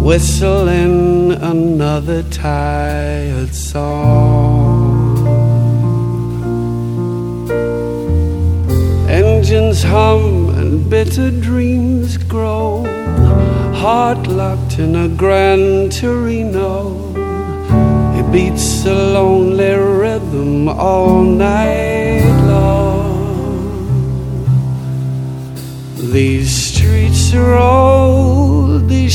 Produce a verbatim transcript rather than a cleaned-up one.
whistling another tired song. Engines hum and bitter dreams grow, heart locked in a Gran Torino. It beats a lonely rhythm all night long. These streets are old, these